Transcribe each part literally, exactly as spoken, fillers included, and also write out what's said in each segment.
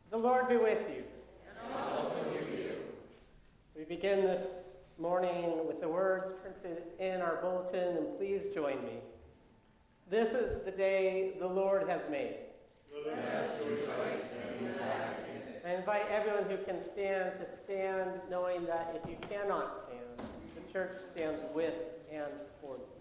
The Lord be with you. And also with you. We begin this morning with the words printed in our bulletin, and please join me. This is the day the Lord has made. Let us rejoice and be glad in it. I invite everyone who can stand to stand, knowing that if you cannot stand, the church stands with and for you.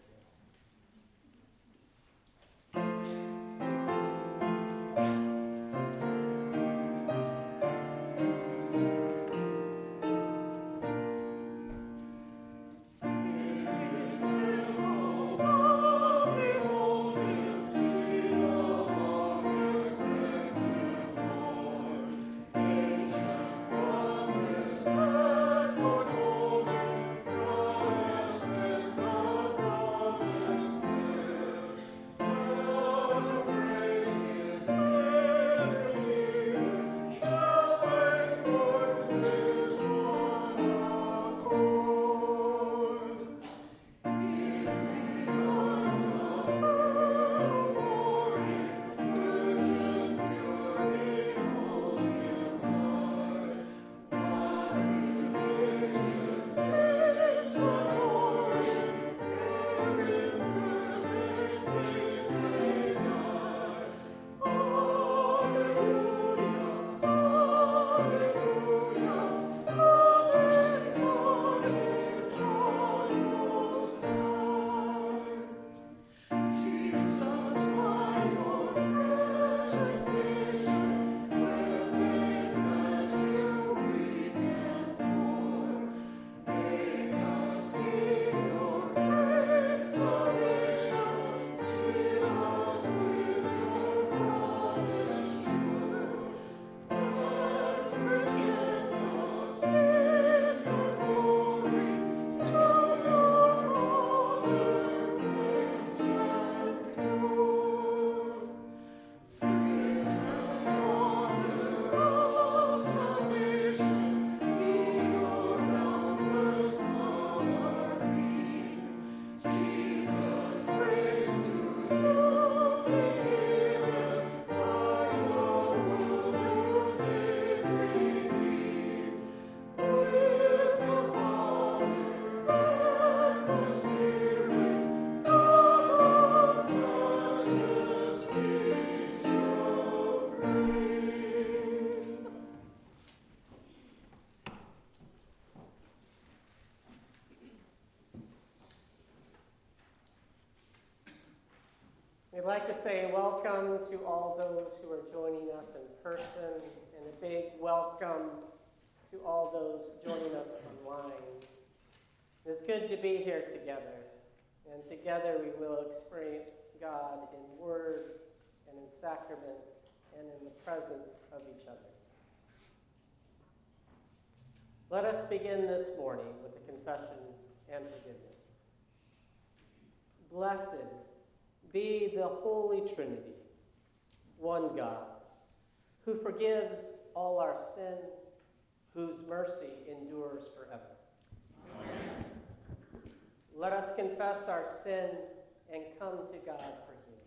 We'd like to say welcome to all those who are joining us in person, and a big welcome to all those joining us online. It's good to be here together, and together we will experience God in word and in sacrament and in the presence of each other. Let us begin this morning with a confession and forgiveness. Blessed be the Holy Trinity, one God, who forgives all our sin, whose mercy endures forever. Amen. Let us confess our sin and come to God for healing.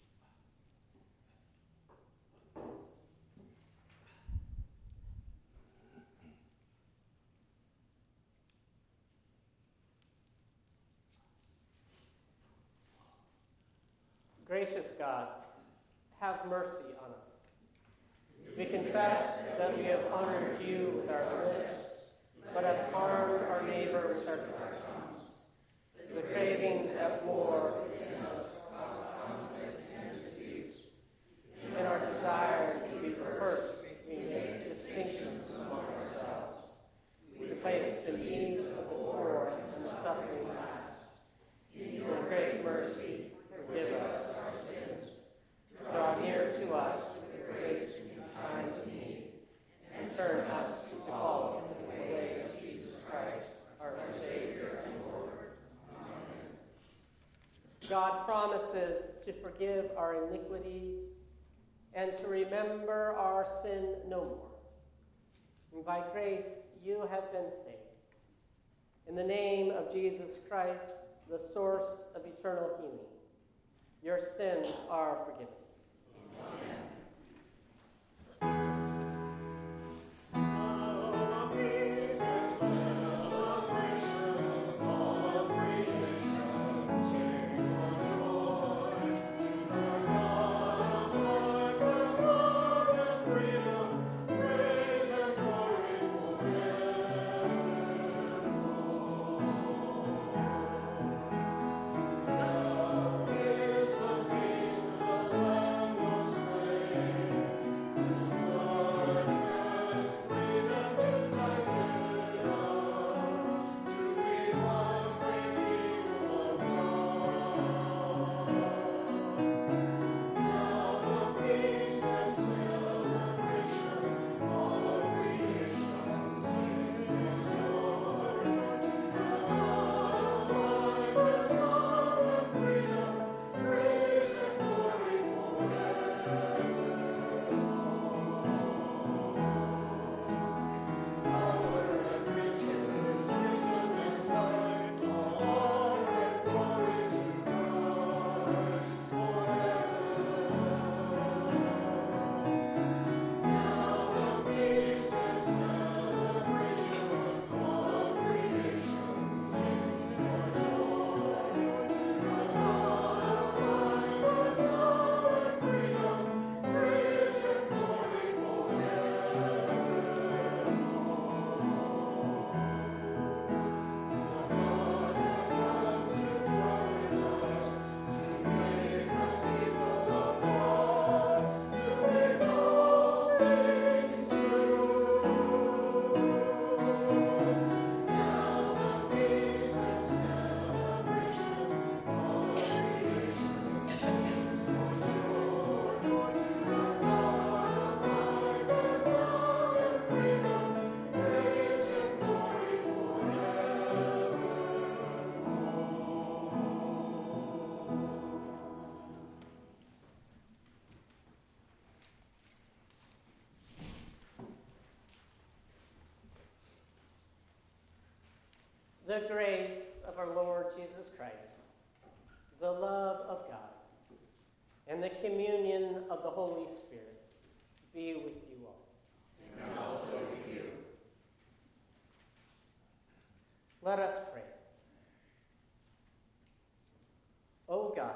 Gracious God, have mercy on us. We confess that we have honored you with our lips, but have harmed our neighbor with our tongues. The cravings that war within us cause conflicts and disputes. In our desire to be first, we make distinctions among ourselves. We place the needs of the poor and the suffering last. In your great mercy, forgive us our sins. Draw near to us with grace in time of need, and turn us to follow in the way of Jesus Christ, our Savior and Lord. Amen. God promises to forgive our iniquities and to remember our sin no more. And by grace, you have been saved. In the name of Jesus Christ, the source of eternal healing, your sins are forgiven. Amen. the grace of our Lord Jesus Christ, the love of God, and the communion of the Holy Spirit be with you all. And also with you. Let us pray. O God,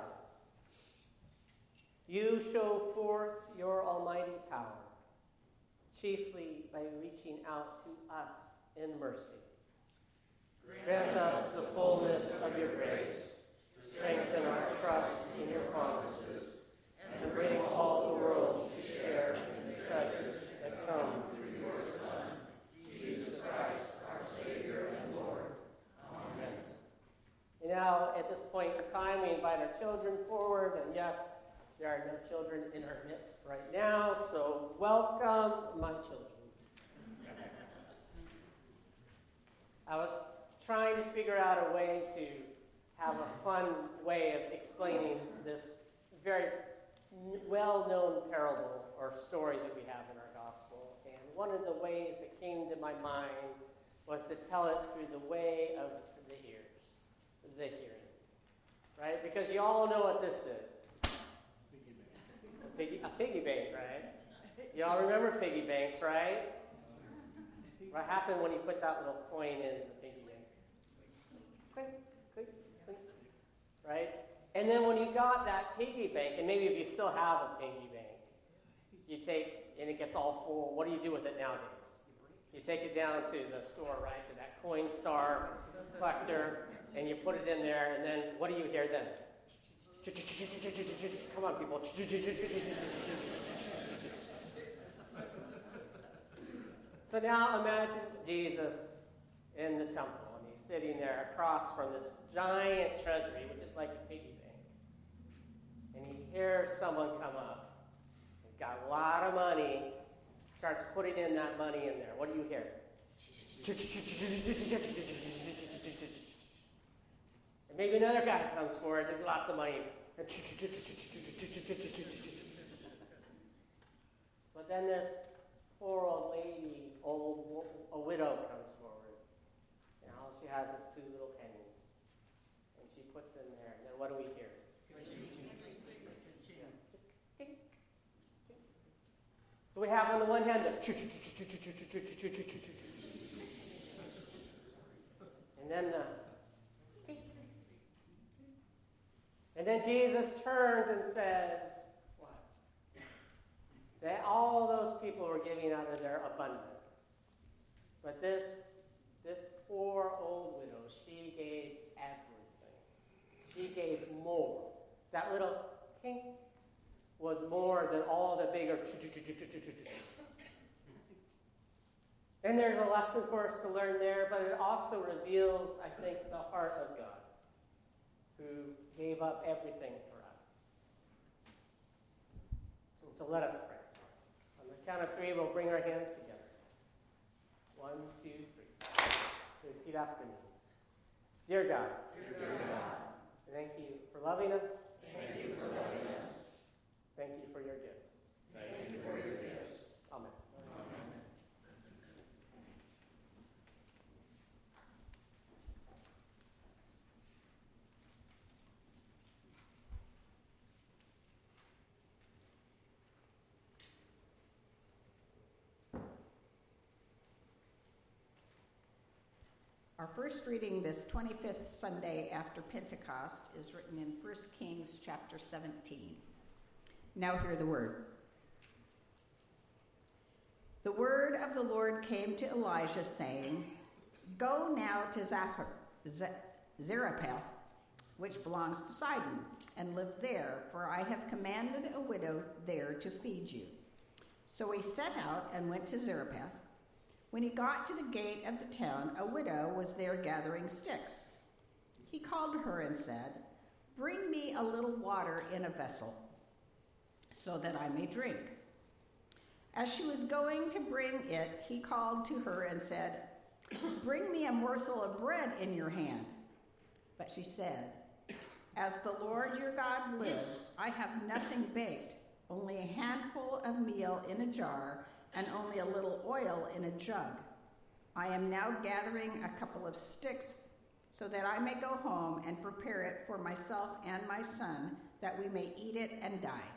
you show forth your almighty power, chiefly by reaching out to us in mercy. Grant us the fullness of your grace, strengthen our trust in your promises, and bring all the world to share in the treasures that come through your Son, Jesus Christ, our Savior and Lord. Amen. And now, at this point in time, we invite our children forward, and yes, there are no children in our midst right now, so welcome, my children. I was trying to figure out a way to have a fun way of explaining this very well-known parable or story that we have in our gospel. And one of the ways that came to my mind was to tell it through the way of the ears, the hearing, right? Because you all know what this is. A piggy, a piggy bank, right? You all remember piggy banks, right? What happened when you put that little coin in the piggy bank? Clink, clink, clink, right? And then when you got that piggy bank, and maybe if you still have a piggy bank, you take, and it gets all full, what do you do with it nowadays? You take it down to the store, right, to that Coinstar collector, and you put it in there, and then what do you hear then? Come on, people. So now imagine Jesus in the temple, and he's sitting there across from this giant treasury, which is like a piggy bank. And he hears someone come up, and got a lot of money, starts putting in that money in there. What do you hear? And maybe another guy comes forward, there's lots of money. But then this poor old lady, old a widow, comes forward, and all she has is two little pennies, and she puts in there. And then what do we hear? Yeah. So we have on the one hand the, and then the. And then Jesus turns and says, what? That all those people were giving out of their abundance. But this, this poor old widow, she gave everything. She gave more. That little tink was more than all the bigger. And there's a lesson for us to learn there, but it also reveals, I think, the heart of God, who gave up everything for us. And so let us pray. On the count of three, we'll bring our hands together. One, two, three. Repeat after me. Dear God, Dear God, thank you for loving us. thank you for loving us. Thank you for your gifts. Thank you for your gifts. Amen. Amen. Our first reading this twenty-fifth Sunday after Pentecost is written in First Kings chapter seventeen. Now hear the word. The word of the Lord came to Elijah, saying, Go now to Zarephath, which belongs to Sidon, and live there, for I have commanded a widow there to feed you. So he set out and went to Zarephath. When he got to the gate of the town, a widow was there gathering sticks. He called to her and said, Bring me a little water in a vessel, so that I may drink. As she was going to bring it, he called to her and said, Bring me a morsel of bread in your hand. But she said, As the Lord your God lives, I have nothing baked, only a handful of meal in a jar, and only a little oil in a jug. I am now gathering a couple of sticks so that I may go home and prepare it for myself and my son, that we may eat it and die."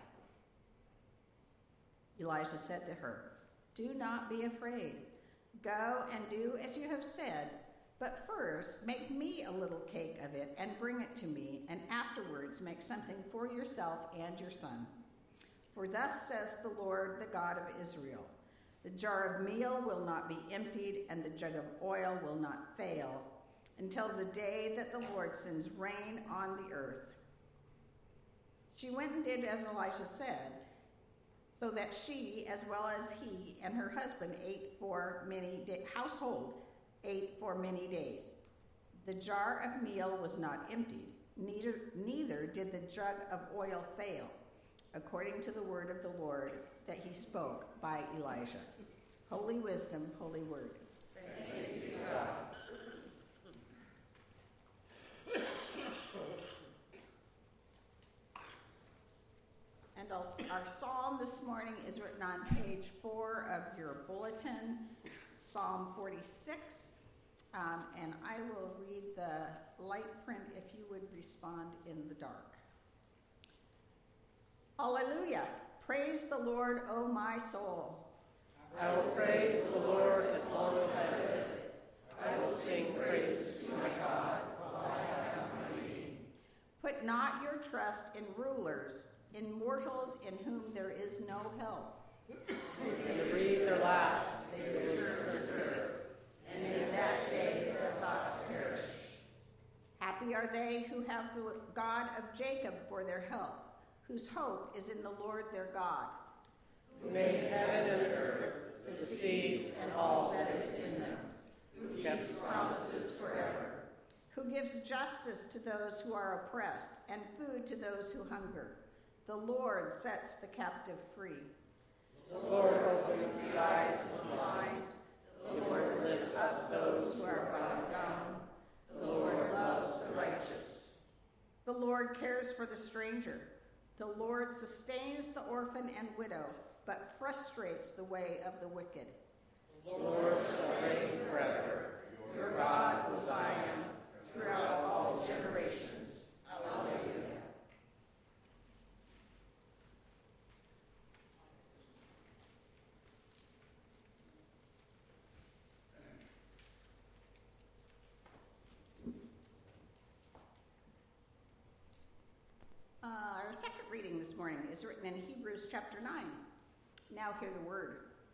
Elijah said to her, "Do not be afraid. Go and do as you have said, but first make me a little cake of it and bring it to me, and afterwards make something for yourself and your son. For thus says the Lord, the God of Israel, the jar of meal will not be emptied, and the jug of oil will not fail, until the day that the Lord sends rain on the earth." She went and did as Elijah said, so that she, as well as he and her husband, ate for many da- household ate for many days. The jar of meal was not emptied, neither, neither did the jug of oil fail, according to the word of the Lord that he spoke by Elijah. Holy wisdom, holy word. Thanks be to God. And our, our psalm this morning is written on page four of your bulletin, Psalm forty-six. Um, and I will read the light print if you would respond in the dark. Hallelujah. Praise the Lord, O my soul. I will praise the Lord as long as I live. I will sing praises to my God while I have my being. Put not your trust in rulers, in mortals in whom there is no help. And to breathe their last, they return to dirt, and in that day their thoughts perish. Happy are they who have the God of Jacob for their help, whose hope is in the Lord their God. Who made heaven and earth, the seas and all that is in them, who keeps promises forever, who gives justice to those who are oppressed and food to those who hunger. The Lord sets the captive free. The Lord opens the eyes of the blind. The Lord lifts up those who are bowed down. The Lord loves the righteous. The Lord cares for the stranger. The Lord sustains the orphan and widow, but frustrates the way of the wicked. The Lord shall reign forever. Your God, O Zion, throughout all generations. Alleluia. Uh, our second reading this morning is written in Hebrews chapter nine. Now hear the word.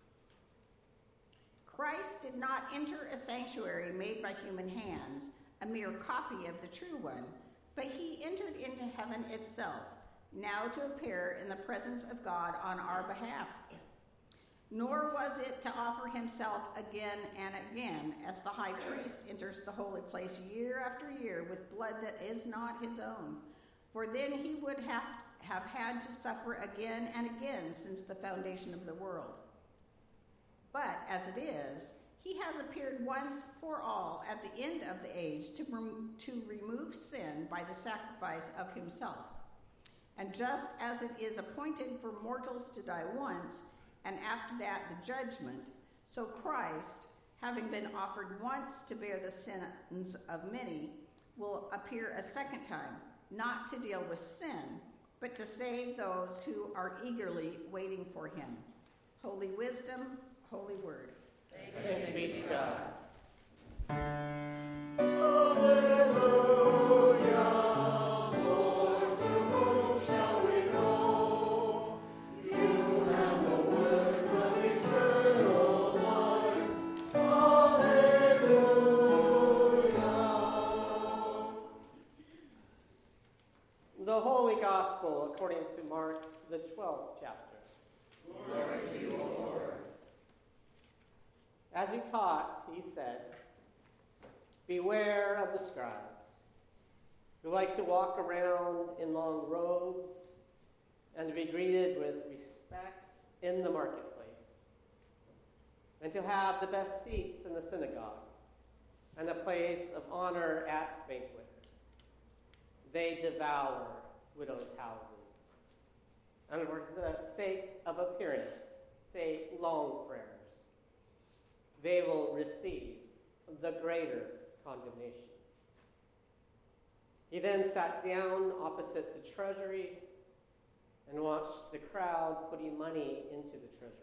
Christ did not enter a sanctuary made by human hands, a mere copy of the true one, but he entered into heaven itself, now to appear in the presence of God on our behalf. Nor was it to offer himself again and again, as the high priest enters the holy place year after year with blood that is not his own. For then he would have, have had to suffer again and again since the foundation of the world. But as it is, he has appeared once for all at the end of the age to, rem- to remove sin by the sacrifice of himself. And just as it is appointed for mortals to die once, and after that the judgment, so Christ, having been offered once to bear the sins of many, will appear a second time, not to deal with sin, but to save those who are eagerly waiting for him. Holy wisdom, holy word. Thanks be to God. The Holy Gospel according to Mark, the twelfth chapter. Glory to you, O Lord. As he taught, he said, "Beware of the scribes, who like to walk around in long robes and to be greeted with respect in the marketplace, and to have the best seats in the synagogue and a place of honor at banquets. They devour widows' houses, and for the sake of appearance say long prayers. They will receive the greater condemnation. He then sat down opposite the treasury and watched the crowd putting money into the treasury.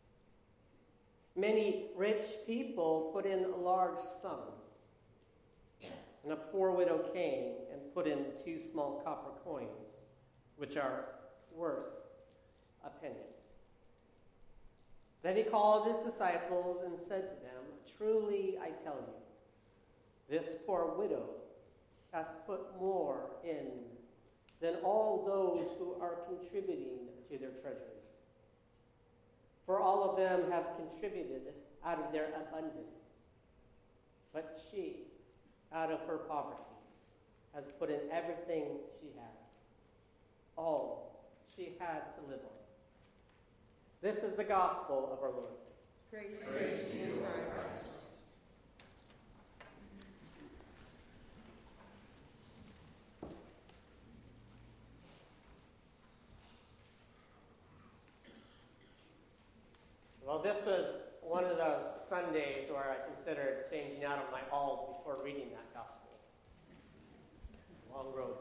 Many rich people put in large sums, and a poor widow came and put in two small copper coins, which are worth a penny. Then he called his disciples and said to them, "Truly I tell you, this poor widow has put more in than all those who are contributing to their treasury. For all of them have contributed out of their abundance, but she, out of her poverty, has put in everything she had, all she had to live on." This is the gospel of our Lord. Praise, Praise to you, Lord Christ. Well, this was one of those Sundays where I considered changing out of my all before reading that gospel. Long road.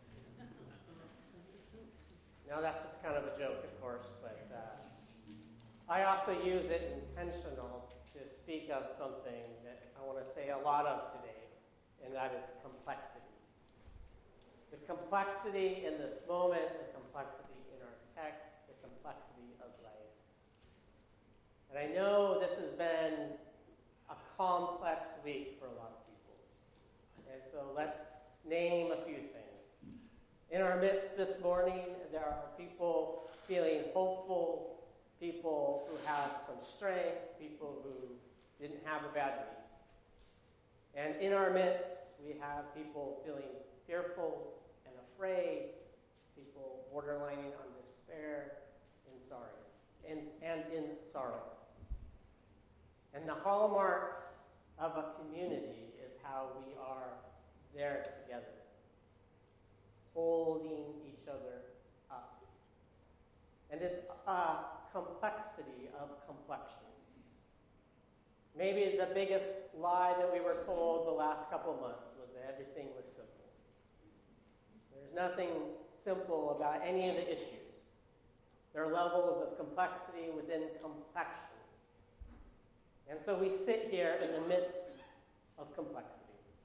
Now that's just kind of a joke, of course, but uh, I also use it intentional to speak of something that I want to say a lot of today, and that is complexity. The complexity in this moment, the complexity in our text, the complexity of life. And I know this has been a complex week for a lot of people. And so let's name a few things. In our midst this morning, there are people feeling hopeful, people who have some strength, people who didn't have a bad week. And in our midst, we have people feeling fearful and afraid, people borderlining on despair and sorry, and, and in sorrow. And the hallmarks of a community is how we are there together, holding each other up. And it's a complexity of complexion. Maybe the biggest lie that we were told the last couple of months was that everything was simple. There's nothing simple about any of the issues. There are levels of complexity within complexion. And so we sit here in the midst of complexity.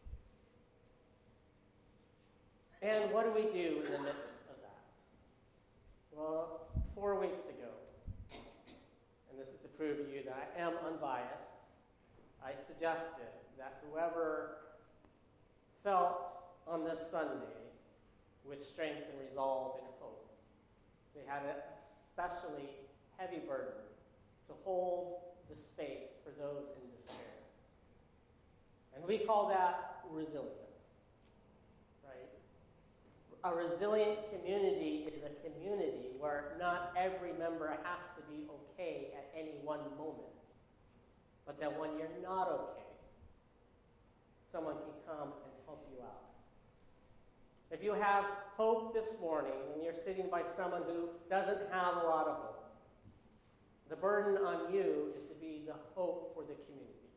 And what do we do in the midst of that? Well, four weeks ago, and this is to prove to you that I am unbiased, I suggested that whoever felt on this Sunday with strength and resolve and hope, they had an especially heavy burden to hold the space for those in despair. And we call that resilience, right? A resilient community is a community where not every member has to be okay at any one moment, but that when you're not okay, someone can come and help you out. If you have hope this morning and you're sitting by someone who doesn't have a lot of hope, the burden on you is to be the hope for the community,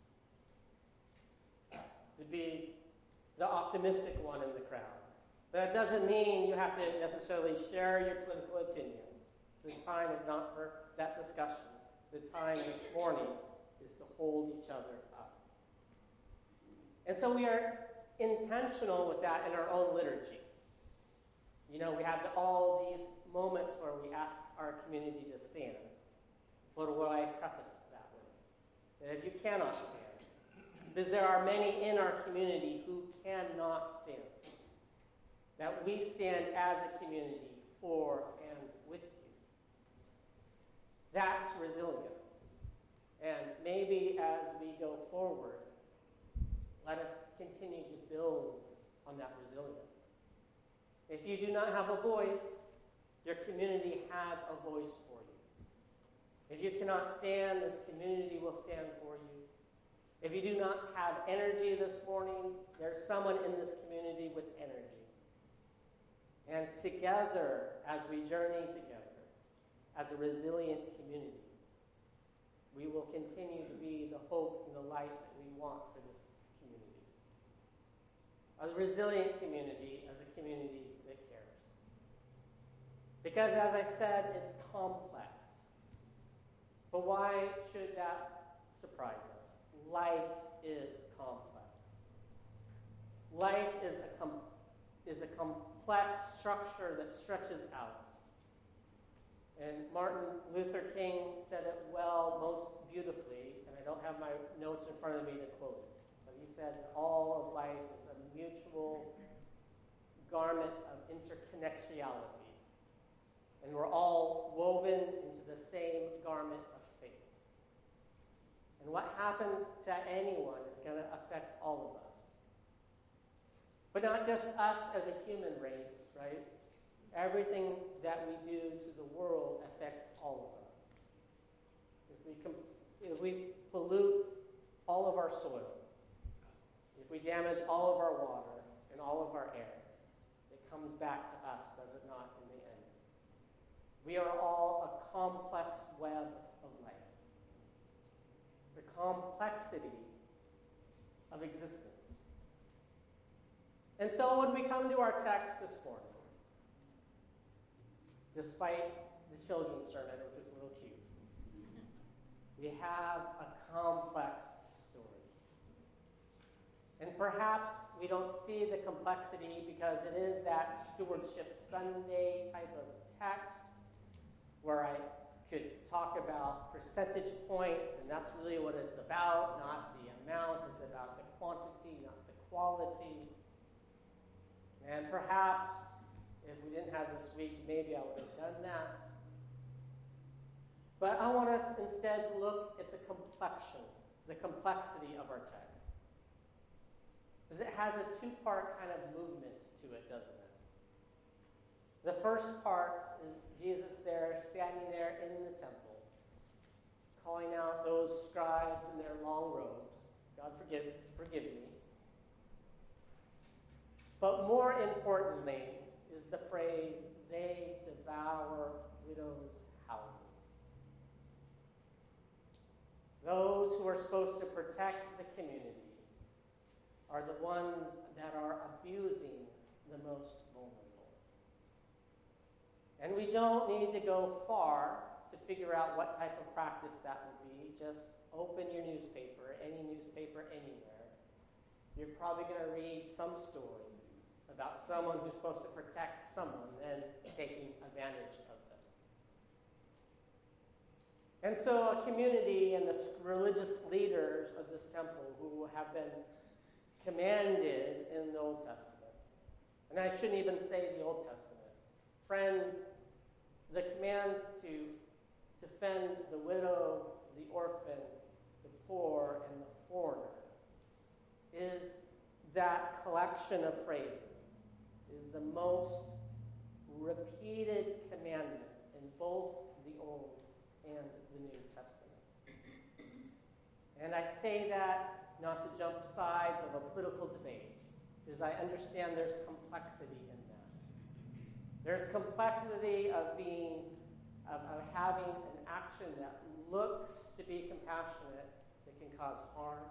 to be the optimistic one in the crowd. That doesn't mean you have to necessarily share your political opinions. The time is not for that discussion. The time this morning is to hold each other up. And so we are intentional with that in our own liturgy. You know, we have all these moments where we ask our community to stand. What do I preface that with? That if you cannot stand, because there are many in our community who cannot stand, that we stand as a community for and with you. That's resilience. And maybe as we go forward, let us continue to build on that resilience. If you do not have a voice, your community has a voice for you. If you cannot stand, this community will stand for you. If you do not have energy this morning, there's someone in this community with energy. And together, as we journey together, as a resilient community, we will continue to be the hope and the light that we want for this community. a resilient community as a community that cares. Because as I said, it's complex. But why should that surprise us? Life is complex. Life is a, com- is a complex structure that stretches out. And Martin Luther King said it well, most beautifully, and I don't have my notes in front of me to quote it, but he said all of life is a mutual garment of interconnectionality, and we're all woven into the same garment of fate. And what happens to anyone is going to affect all of us. But not just us as a human race, right? Everything that we do to the world affects all of us. If we, com- if we pollute all of our soil, if we damage all of our water and all of our air, it comes back to us, does it not, in the end? We are all a complex web of life. The complexity of existence. And so when we come to our text this morning, despite the children's sermon, which was a little cute, we have a complex story. And perhaps we don't see the complexity because it is that Stewardship Sunday type of text where I could talk about percentage points, and that's really what it's about, not the amount. It's about the quantity, not the quality. And perhaps if we didn't have this week, maybe I would have done that. But I want us instead to look at the complexion, the complexity of our text. Because it has a two-part kind of movement to it, doesn't it? The first part is Jesus there, standing there in the temple, calling out those scribes in their long robes. God, forgive, forgive me. But more importantly is the phrase, they devour widows' houses. Those who are supposed to protect the community are the ones that are abusing the most vulnerable. And we don't need to go far to figure out what type of practice that would be. Just open your newspaper, any newspaper anywhere. You're probably going to read some story about someone who's supposed to protect someone and taking advantage of them. And so a community and the religious leaders of this temple who have been commanded in the Old Testament, and I shouldn't even say the Old Testament, friends, the command to defend the widow, the orphan, the poor, and the foreigner is that collection of phrases. Is the most repeated commandment in both the Old and the New Testament. And I say that not to jump sides of a political debate, because I understand there's complexity in that. There's complexity of being, of, of having an action that looks to be compassionate that can cause harm.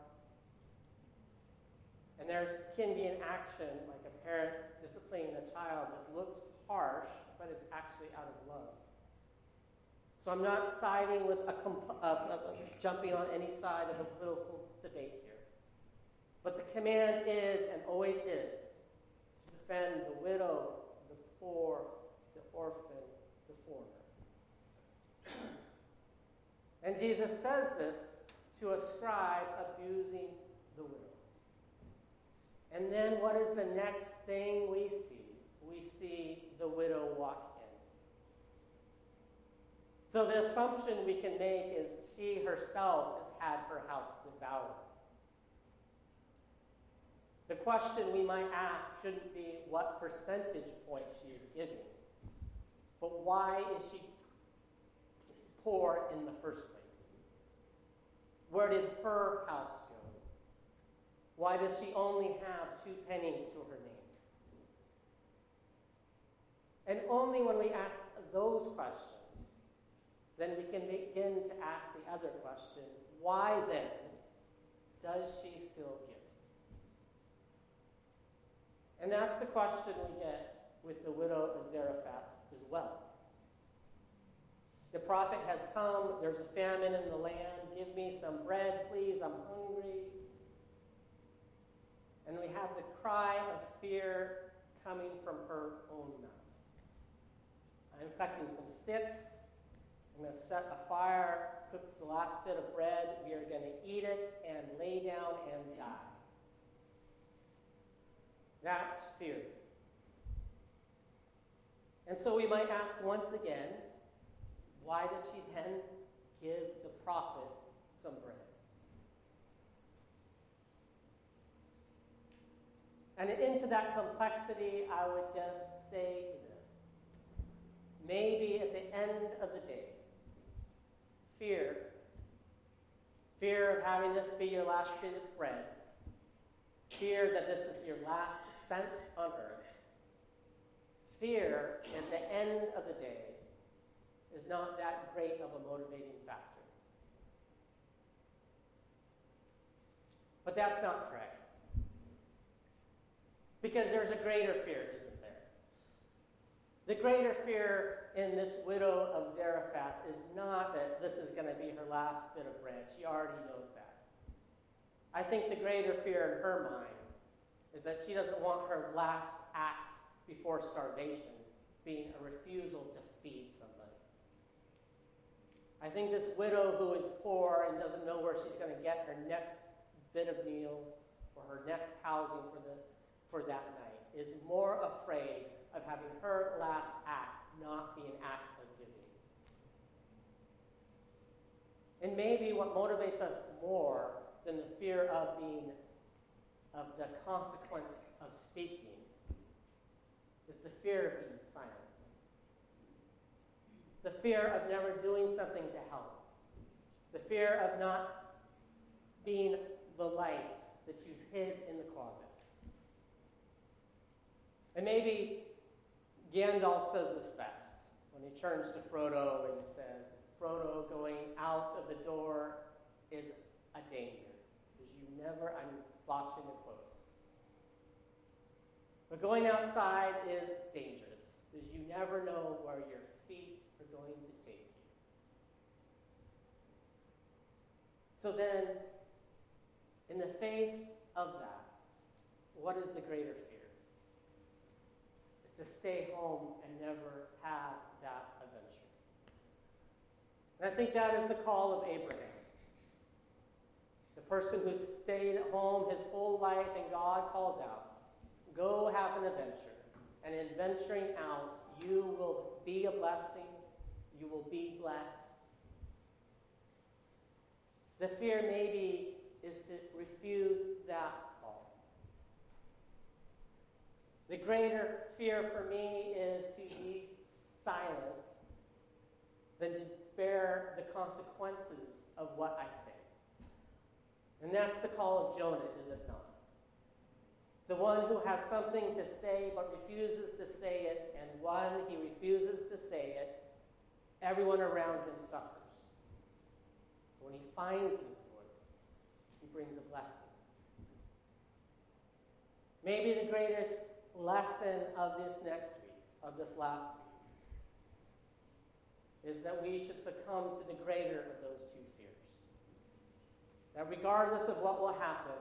And there can be an action, like a parent disciplining a child, that looks harsh, but is actually out of love. So I'm not siding with a comp- uh, uh, uh, jumping on any side of a political debate here. But the command is, and always is, to defend the widow, the poor, the orphan, the foreigner. And Jesus says this to a scribe abusing the widow. And then what is the next thing we see? We see the widow walk in. So the assumption we can make is she herself has had her house devoured. The question we might ask shouldn't be what percentage point she is giving, but why is she poor in the first place? Where did her house go? Why does she only have two pennies to her name? And only when we ask those questions, then we can begin to ask the other question, why then does she still give? And that's the question we get with the widow of Zarephath as well. The prophet has come, there's a famine in the land, give me some bread, please, I'm hungry. And we have the cry of fear coming from her own mouth. I'm collecting some sticks, I'm going to set a fire, cook the last bit of bread, we are going to eat it and lay down and die. That's fear. And so we might ask once again, why does she then give the prophet some bread? And into that complexity, I would just say this. Maybe at the end of the day, fear, fear of having this be your last bit of bread, fear that this is your last sense on earth, fear at the end of the day is not that great of a motivating factor. But that's not correct. Because there's a greater fear, isn't there? The greater fear in this widow of Zarephath is not that this is going to be her last bit of bread. She already knows that. I think the greater fear in her mind is that she doesn't want her last act before starvation being a refusal to feed somebody. I think this widow who is poor and doesn't know where she's going to get her next bit of meal or her next housing for the for that night is more afraid of having her last act not be an act of giving. And maybe what motivates us more than the fear of being, of the consequence of speaking, is the fear of being silent. The fear of never doing something to help. The fear of not being the light that you hid in the closet. And maybe Gandalf says this best when he turns to Frodo and he says, Frodo, going out of the door is a danger. Because you never, I'm botching the quote. But going outside is dangerous. Because you never know where your feet are going to take you. So then, in the face of that, what is the greater fear? To stay home and never have that adventure. And I think that is the call of Abraham. The person who stayed at home his whole life and God calls out, go have an adventure. And in venturing out, you will be a blessing. You will be blessed. The fear maybe is to refuse that call. The greater fear for me is to be silent than to bear the consequences of what I say. And that's the call of Jonah, is it not? The one who has something to say but refuses to say it, and when he refuses to say it, everyone around him suffers. When he finds his voice, he brings a blessing. Maybe the greatest lesson of this next week, of this last week, is that we should succumb to the greater of those two fears. That regardless of what will happen,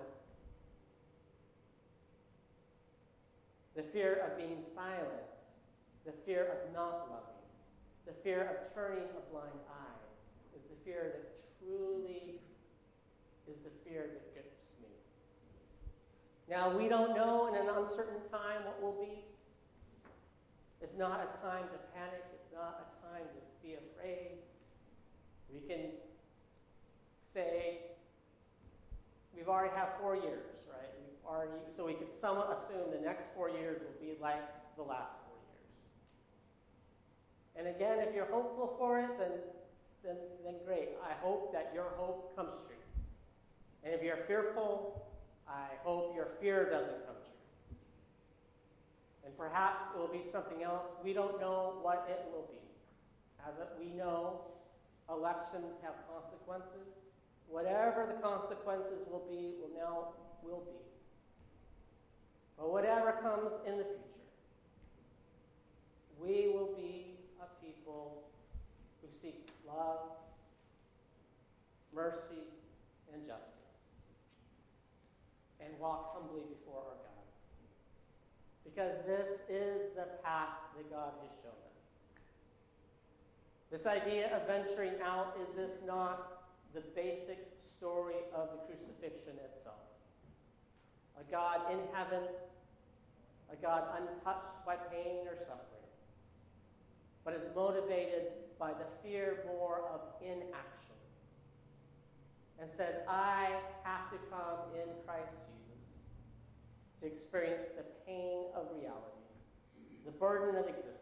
the fear of being silent, the fear of not loving, the fear of turning a blind eye, is the fear that truly is the fear that grips me. Now, we don't know in an uncertain time what will be. It's not a time to panic. It's not a time to be afraid. We can say, we've already had four years, right? We've already, so we could somewhat assume the next four years will be like the last four years. And again, if you're hopeful for it, then, then, then great. I hope that your hope comes true. And if you're fearful, I hope your fear doesn't come true. And perhaps it will be something else. We don't know what it will be. As we know, elections have consequences. Whatever the consequences will be, will now will be. But whatever comes in the future, we will be a people who seek love, mercy, and justice, and walk humbly before our God. Because this is the path that God has shown us. This idea of venturing out, is this not the basic story of the crucifixion itself? A God in heaven, a God untouched by pain or suffering, but is motivated by the fear more of inaction, and says, I have to come in Christ Jesus to experience the pain of reality, the burden of existence.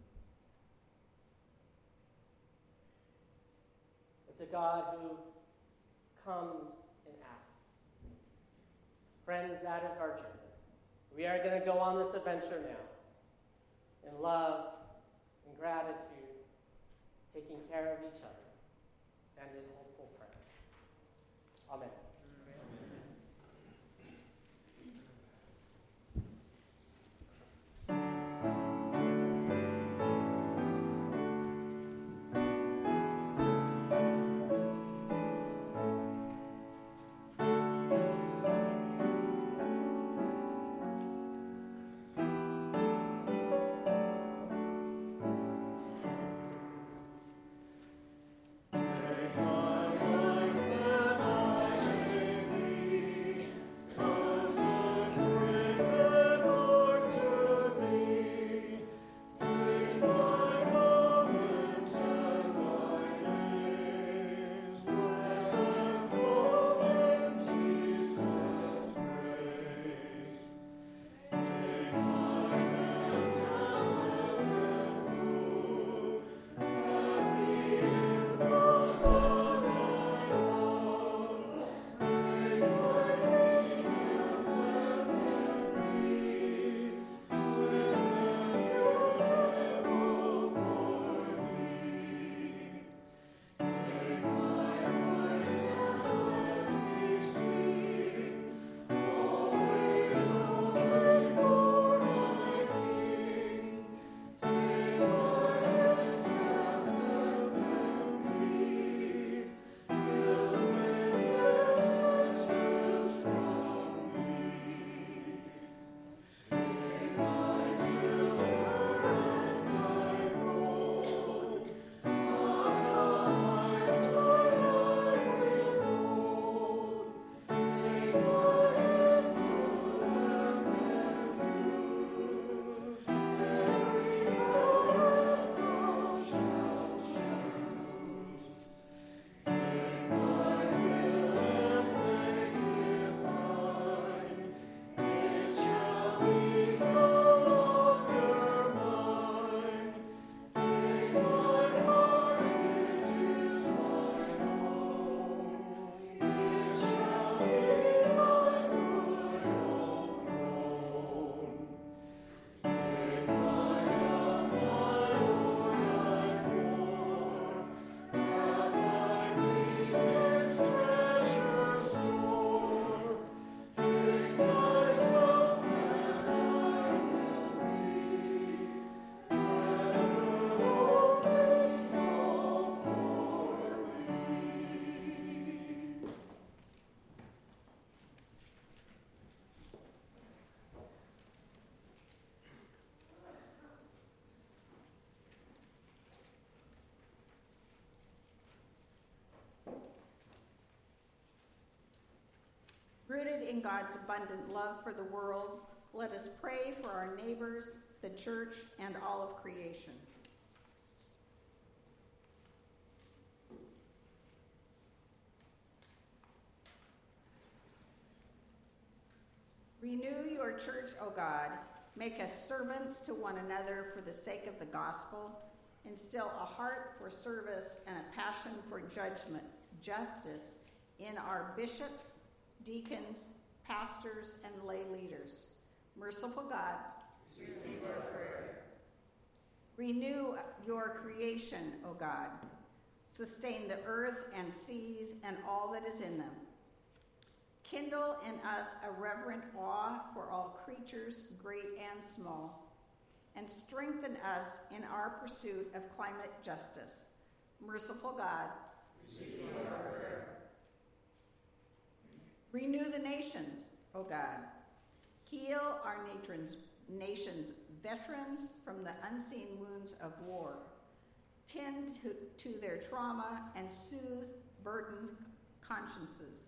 It's a God who comes and acts. Friends, that is our journey. We are going to go on this adventure now in love, in gratitude, taking care of each other, and in hopeful prayer. Amen. Rooted in God's abundant love for the world, let us pray for our neighbors, the church, and all of creation. Renew your church, O God. Make us servants to one another for the sake of the gospel. Instill a heart for service and a passion for judgment, justice in our bishops, deacons, pastors, and lay leaders. Merciful God, receive our prayer. Renew your creation, O God. Sustain the earth and seas and all that is in them. Kindle in us a reverent awe for all creatures, great and small, and strengthen us in our pursuit of climate justice. Merciful God, receive our prayer. Renew the nations, O God. Heal our nation's, nation's veterans from the unseen wounds of war. Tend to, to their trauma and soothe burdened consciences.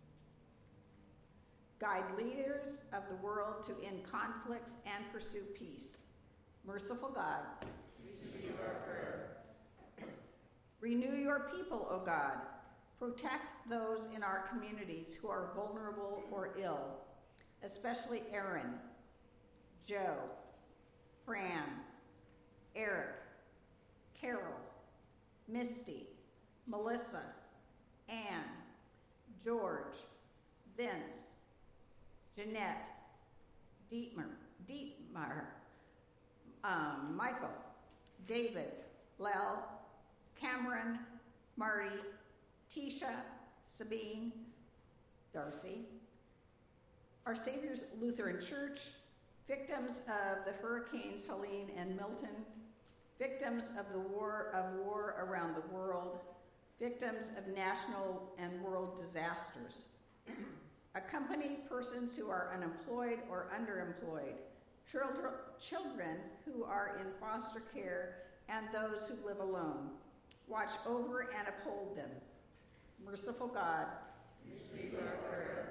Guide leaders of the world to end conflicts and pursue peace. Merciful God, receive our prayer. Renew your people, O God. Protect those in our communities who are vulnerable or ill, especially Aaron, Joe, Fran, Eric, Carol, Misty, Melissa, Anne, George, Vince, Jeanette, Dietmar, Dietmar, um, Michael, David, Lel, Cameron, Marty, Tisha, Sabine, Darcy, Our Savior's Lutheran Church, victims of the hurricanes Helene and Milton, victims of the war of war around the world, victims of national and world disasters, accompany persons who are unemployed or underemployed, children, children who are in foster care, and those who live alone. Watch over and uphold them. Merciful God, receive our prayer.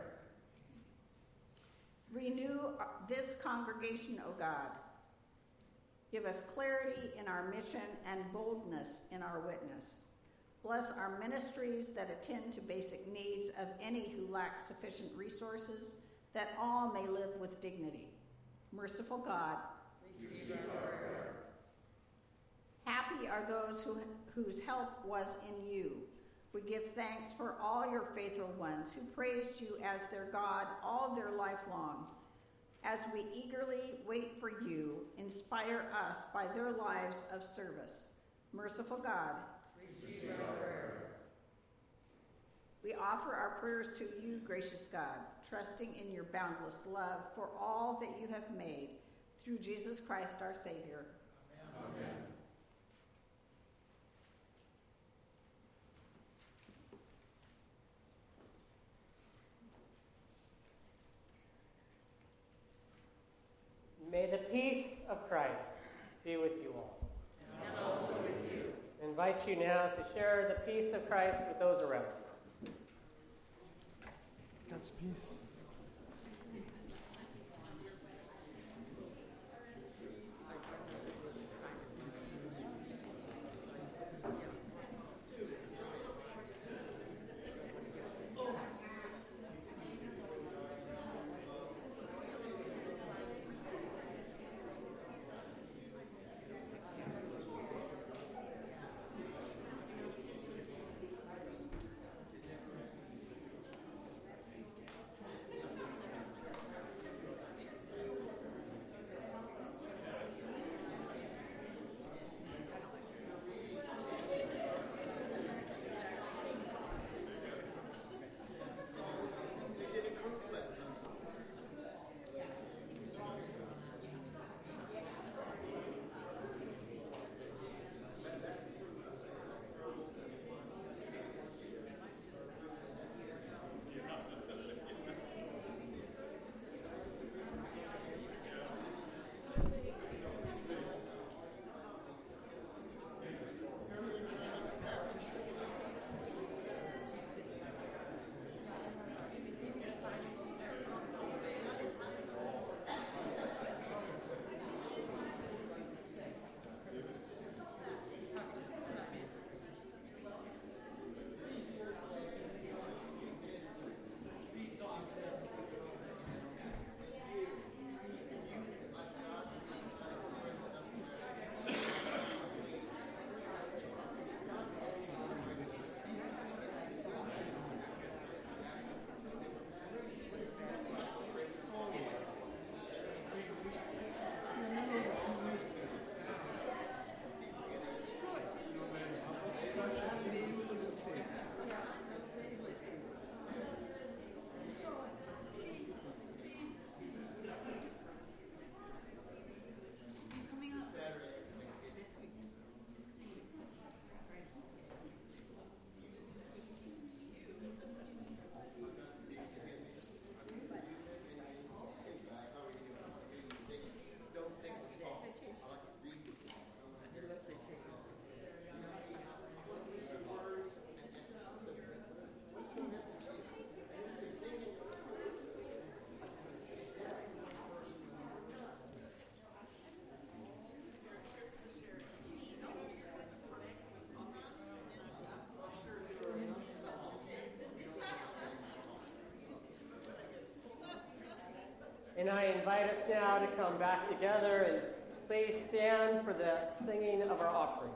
Renew this congregation, O God. Give us clarity in our mission and boldness in our witness. Bless our ministries that attend to basic needs of any who lack sufficient resources, that all may live with dignity. Merciful God, receive our prayer. Happy are those who, whose help was in you. We give thanks for all your faithful ones who praised you as their God all their life long. As we eagerly wait for you, inspire us by their lives of service. Merciful God, receive our prayer. we offer our prayers to you, gracious God, trusting in your boundless love for all that you have made, through Jesus Christ our Savior. Amen. May the peace of Christ be with you all. And also with you. I invite you now to share the peace of Christ with those around you. God's peace. And I invite us now to come back together and please stand for the singing of our offering.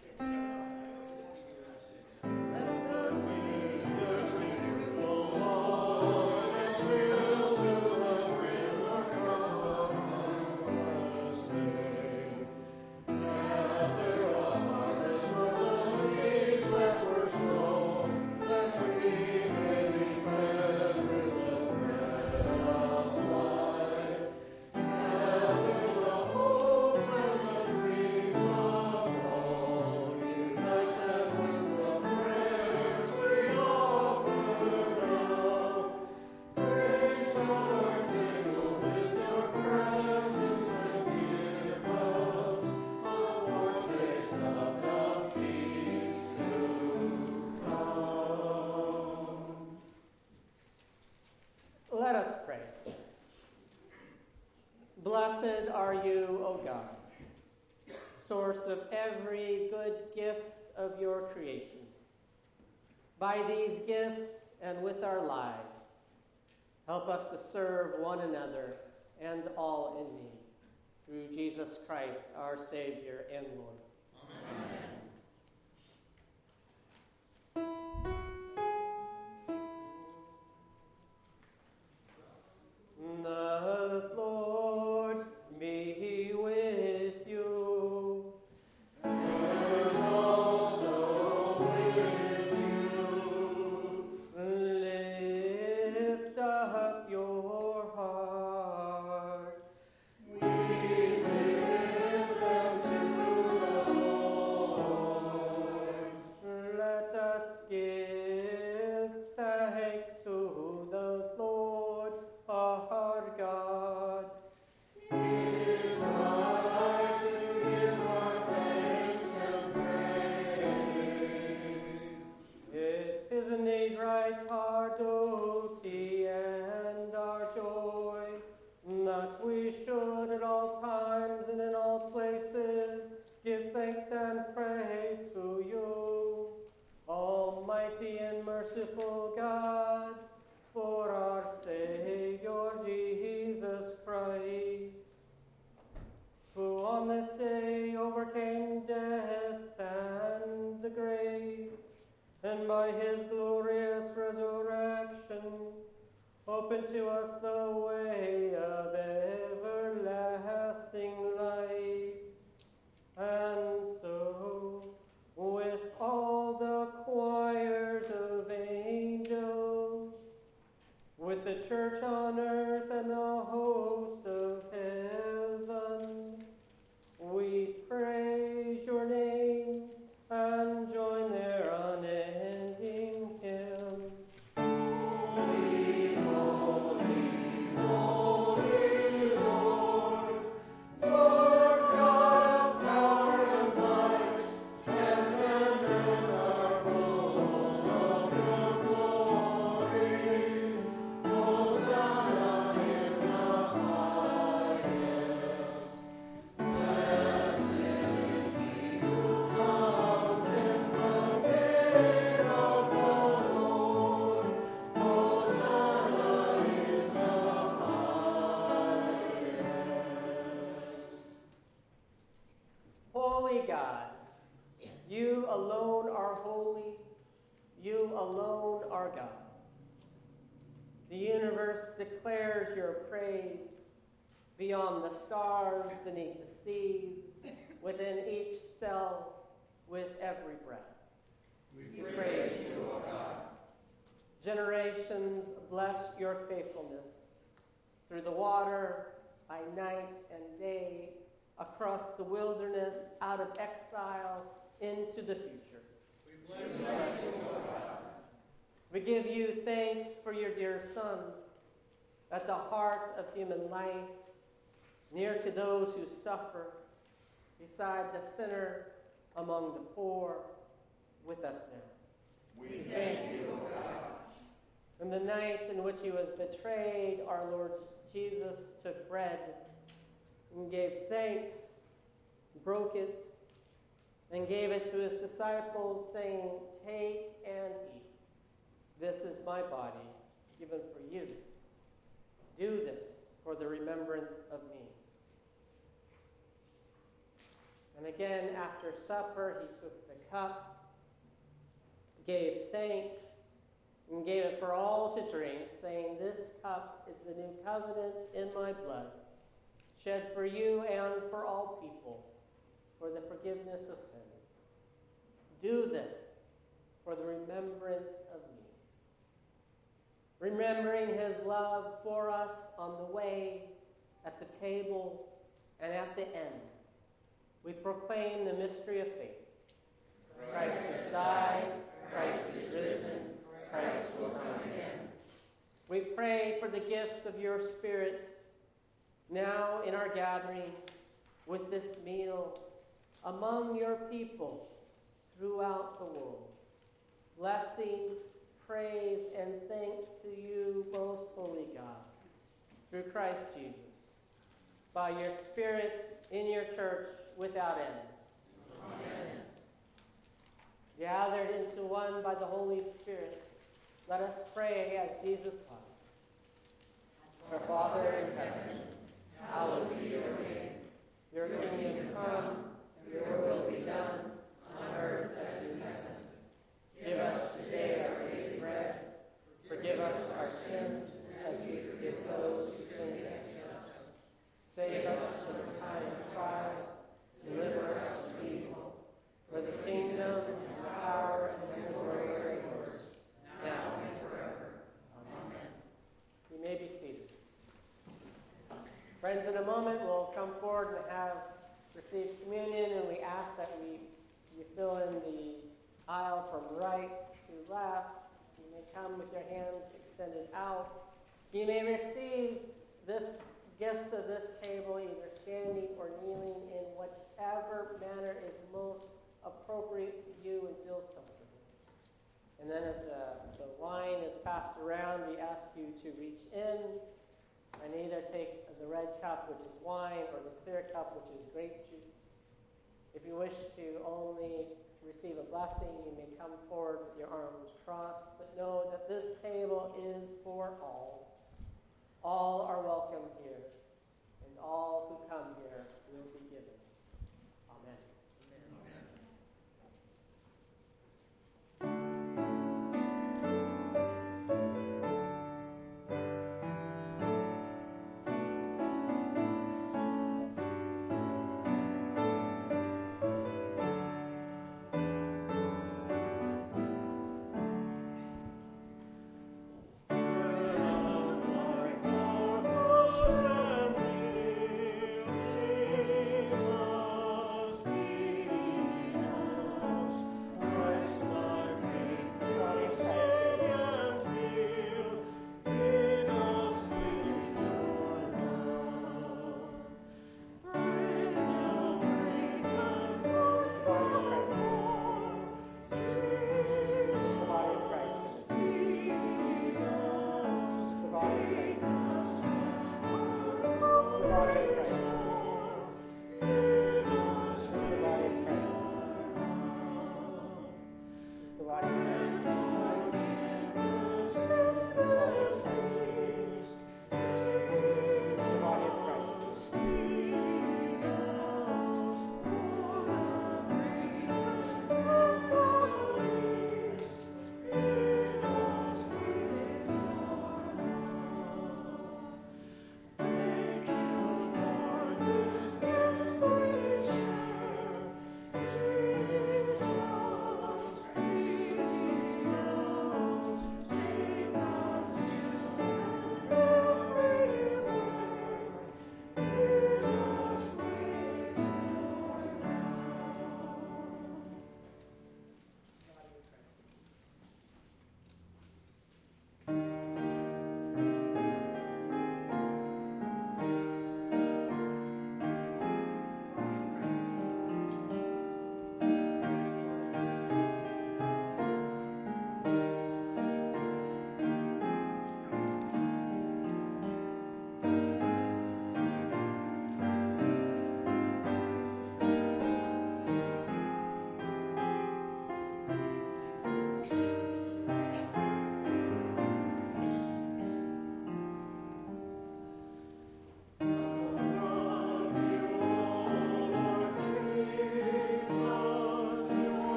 Let us pray. Blessed are you, O God, source of every good gift of your creation. By these gifts and with our lives, help us to serve one another and all in need. Through Jesus Christ, our Savior and Lord. Amen. The Lord be with you. And also with you. Lift up your heart. We lift them to the Lord. Let us give thanks to the Lord our God. It is right to give our thanks and praise. It is indeed right, our duty and our joy, that we should at all times and in all places give thanks and praise to you, Almighty and merciful God, for our Savior Jesus Christ, who on this day overcame death and the grave, and by his glorious resurrection opened to us the way of everlasting life. And so, with all the choirs of angels, with the church on earth and the host of heaven, we praise your name and join their unending hymn. Holy, holy, holy Lord, Lord God of power and might, heaven and earth are full of your glory. Hosanna in the highest. Blessed is he who comes in the name of the Lord. Hosanna in the highest. Holy God, you alone are holy, you alone are God. The universe declares your praise beyond the stars, beneath the seas, within each cell, with every breath. We praise you, O God. Generations bless your faithfulness through the water, by night and day, across the wilderness, out of exile, into the future. We bless you, O God. We give you thanks for your dear Son, at the heart of human life, near to those who suffer, beside the sinner, among the poor, with us now. We thank you, O God. From the night in which he was betrayed, our Lord Jesus took bread and gave thanks, broke it, and gave it to his disciples, saying, "Take and eat. This is my body, given for you. Do this for the remembrance of me. And again, after supper, he took the cup, gave thanks, and gave it for all to drink, saying, "This cup is the new covenant in my blood, shed for you and for all people, for the forgiveness of sin. Do this for the remembrance of me." Remembering his love for us on the way, at the table, and at the end, we proclaim the mystery of faith. Christ has died, Christ is risen, Christ will come again. We pray for the gifts of your Spirit now in our gathering with this meal among your people throughout the world. Blessing, praise, and thanks to you, most holy God, through Christ Jesus, by your Spirit in your church without end. Amen. Gathered into one by the Holy Spirit, let us pray as Jesus taught us. Our Father in heaven, hallowed be your name. Your kingdom come, your will be done, on earth as in heaven. Give us today our daily bread. Forgive us our sins, as we forgive those who sin against us. Save us from the time of trial. Deliver us from evil. For the kingdom, and the power, and the glory are yours, now and forever. Amen. You may be seated. Friends, in a moment we'll come forward and have received communion, and we ask that we you fill in the aisle from right to left. You may come with your hands extended out. You may receive this gifts of this table either standing or kneeling in whichever manner is most appropriate to you and feels comfortable. And then as the, the wine is passed around, we ask you to reach in and either take the red cup, which is wine, or the clear cup, which is grape juice. If you wish to only receive a blessing, you may come forward with your arms crossed, but know that this table is for all. All are welcome here, and all who come here will be given. Amen. Jesus.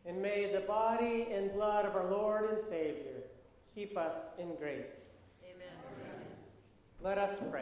And may the body and blood of our Lord and Savior keep us in grace. Amen. Let us pray.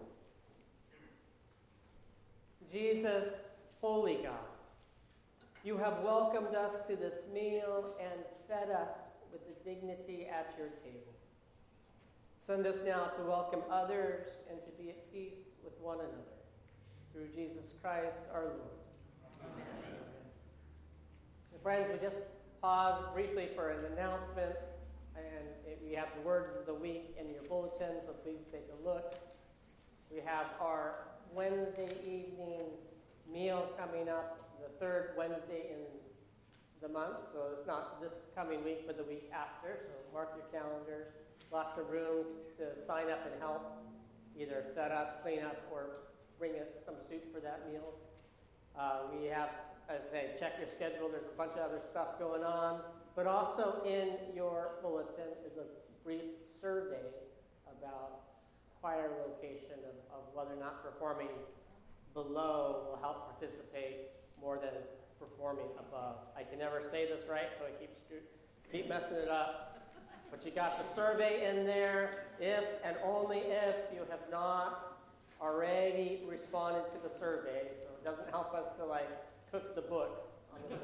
Jesus, holy God, you have welcomed us to this meal and fed us with the dignity at your table. Send us now to welcome others and to be at peace with one another. Through Jesus Christ our Lord. Amen. Friends, we just pause briefly for an announcement, and we have the words of the week in your bulletin, so please take a look. We have our Wednesday evening meal coming up, the third Wednesday in the month, so it's not this coming week, but the week after, so mark your calendars. Lots of rooms to sign up and help, either set up, clean up, or bring in some soup for that meal. Uh, we have, as I say, check your schedule. There's a bunch of other stuff going on. But also in your bulletin is a brief survey about choir location of, of whether or not performing below will help participate more than performing above. I can never say this right, so I keep keep messing it up. But you got the survey in there. If and only if you have not already responded to the survey, so it doesn't help us to like cook the books on the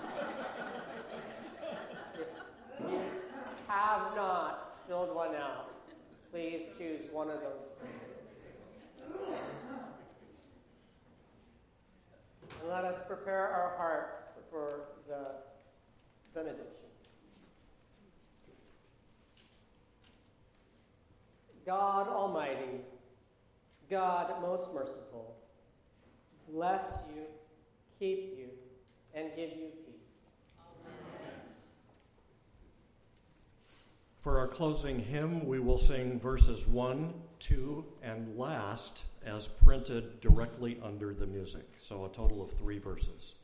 If you have not filled one out, please choose one of those things. And let us prepare our hearts for the benediction. God Almighty, God most merciful, bless you, keep you, and give you peace. Amen. For our closing hymn, we will sing verses one, two, and last as printed directly under the music. So a total of three verses.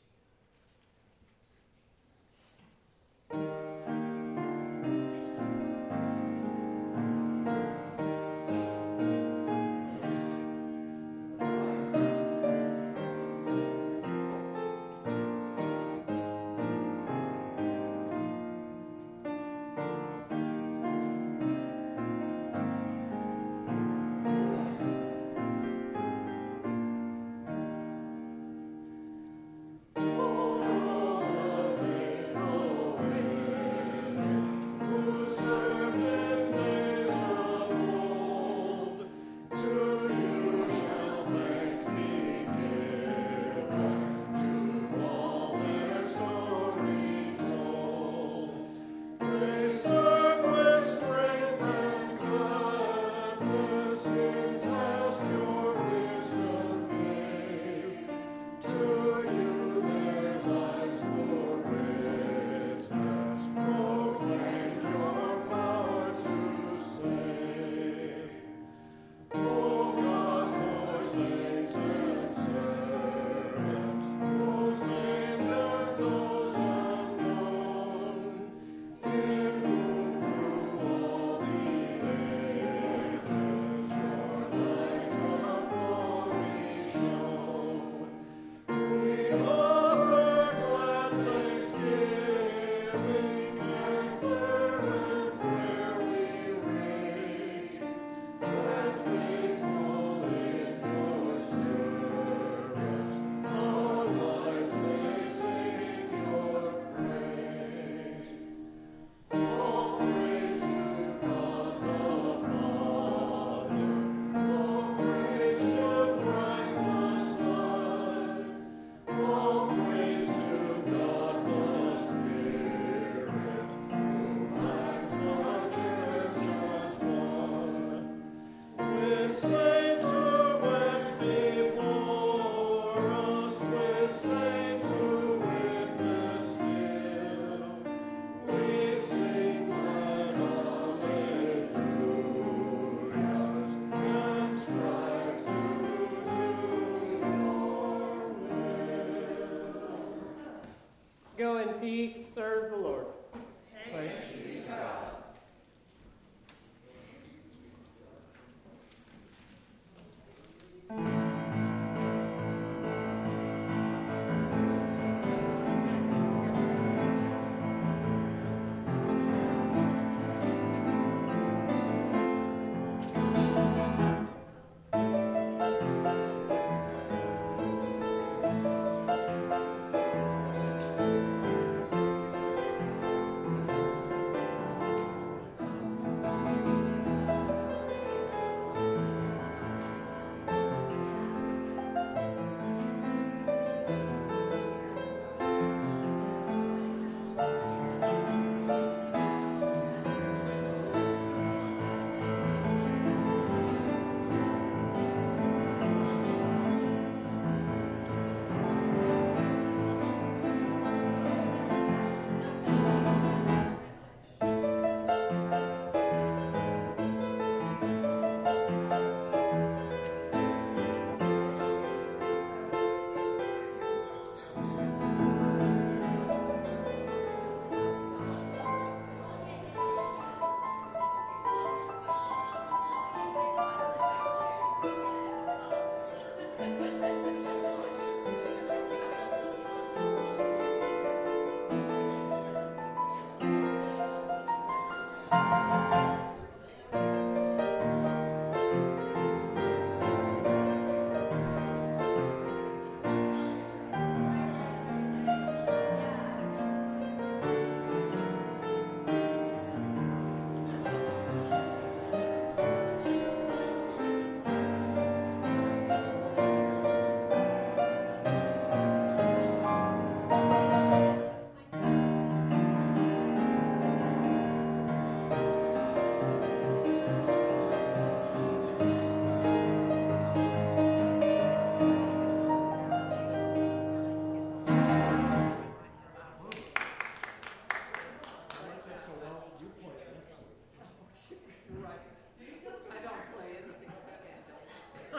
Go in peace, serve the Lord. Thanks be to God.